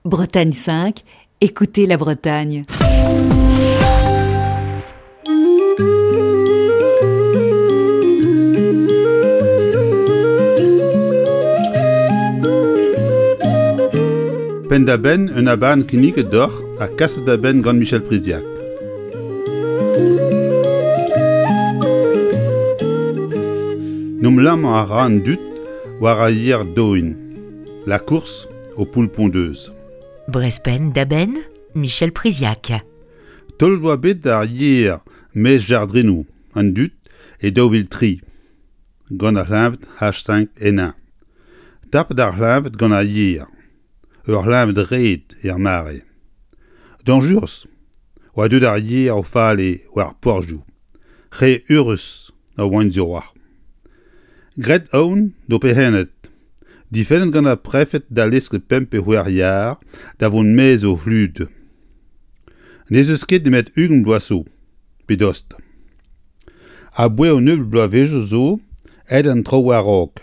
Bretagne 5, écoutez la Bretagne. Pen da ben un aban kinnig d'or a kaset da ben gant Michel Priziac. Nom lam a ran dut war a yer doin. La course aux poules pondeuses. Brespen d'Aben, Michel Priziac. Tol doa bet ar yer mez jardrenou, an dut e daouvil tri. Gant ar lamvet H5 N1. Tap d'ar lamvet gant ar yer. Ur lamvet red er mare. Danjurs, oa deud ar yer o fale war porjou. Re eurus a oan ziroar. Gret aon do pehenet. Difennet gant a prefet da lesk pempe hwer yar da vont mez o hlud. Nez eus ket demet ugn bloaso, pedost. A boe o neul bloavejo zo, ed an tro war rog.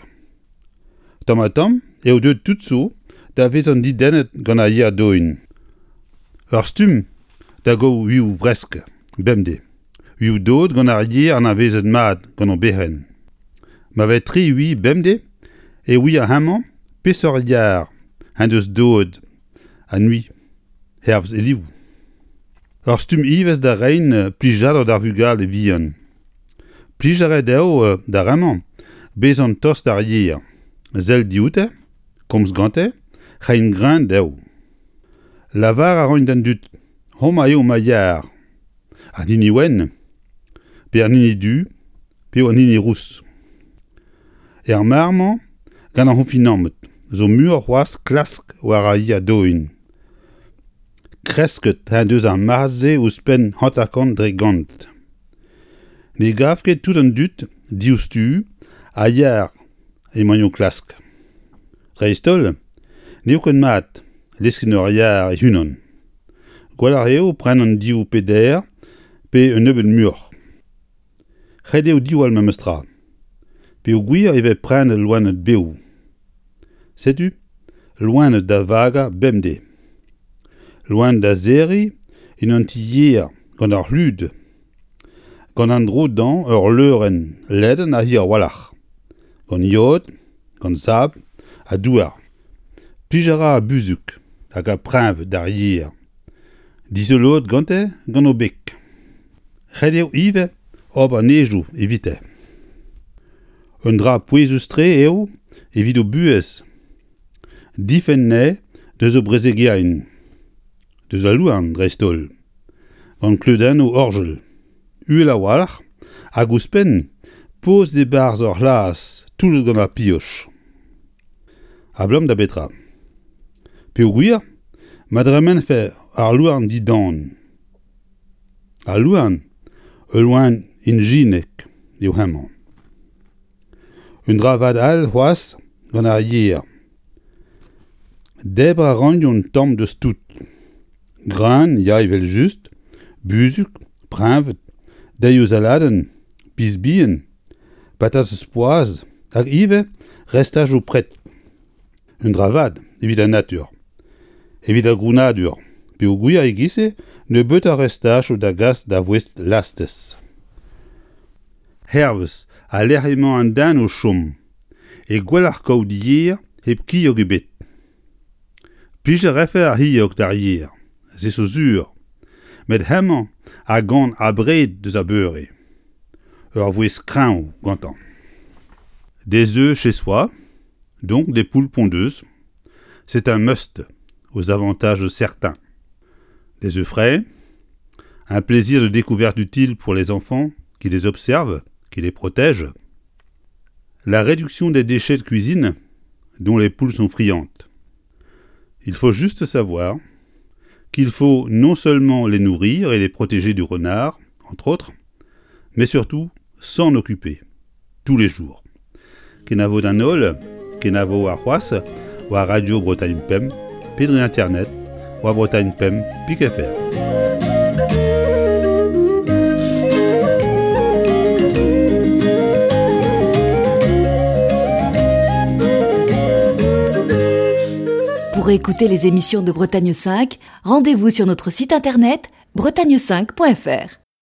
Tom eo deud tout zo, da vez an didennet gant a yer doin. Ur stum, da go wiou bresk, bemde. Wiou dod gant ar yer an a vezet mat gant an behen. Ma vet tri hui bemde, e oui a hamañ, pesor yar, un deus dod, a nui, hervz e livou. Ur stum ivez da rein plijadur d'ar vugal e vihan. Plijaret eo da ramañ, bez an tost ar yer. Zel dioute, komz gante, rein grind eo. Lavar a roin d'an dut, homa eo ma yar. Ar nini wen, pe ar nini du, pe ar nini rous. Er marman, gant an hofinammet, zo mur c'hoaz klask war a ya doin. Kresket un deus ar marze ouz pen hantakant dre gant. Ne gavket tout an dut, diouztu, a yar e maño klask. Reistol, neo ken mat, lesken ur yar e hunan. Gwalar eo pren an diou peder, pe un neubet mur. Red eo diou al memestra. Pe o gwir eve pren loan et beo. Setu, loan da vaga bemde. Loan da zeri, en an ti yer gant ar hlud. Gant an dro dan ur leuren leden a hir walach. Gant yod, gant zab, a douar. Plijara a buzuk, hag a prenv d'ar yer. Disolot gante gant o bek. Red eo ive, ob an ejou evite. Un dra pouezustre eo, evit o buez. Difen ne, deus o brezegiain. Deus a louan, dreistol. Gant kleudenn o orgel. Uel a walach, hag ouzpen, poz de barz ur las, tout gant a pioch. A blom da betra. Pe o gwir, madremen fe ar louan di dan. A louan, e loan in jinek, eo hemañ. Un dra vad al c'hoaz gant ar yer. Debr a randion tamm de stout. Gran, ya evel just, buzuk, prenvet, deioù saladen, pisbien, patas eus poaz, hag ive restaj o pret. Un dra vad, evit a natur. Evit a grounadur, pe o gwir e gise, ne beut a restaj o da gas da vouest lastez. Hervez, a lerhemañ an dan o chom, e gwell ar kaout yer hep ki o gebet. Plij a refe ar hi ok d'ar yer, ze so zur, met hemañ a gant a bred deus a beure. Ur vouez krañv gantañ. Des œufs chez soi, donc des poules pondeuses, c'est un must, aux avantages certains. Des œufs frais, un plaisir de découverte utile pour les enfants qui les observent, qui les protègent. La réduction des déchets de cuisine, dont les poules sont friandes. Il faut juste savoir qu'il faut non seulement les nourrir et les protéger du renard, entre autres, mais surtout s'en occuper, tous les jours. Kenavo danol, kenavo a c'hoaz, ou a Radio Bretagne Pem, pedre internet, ou a Bretagne Pem, pic.fr. Pour Pour écouter les émissions de Bretagne 5, rendez-vous sur notre site internet bretagne5.fr.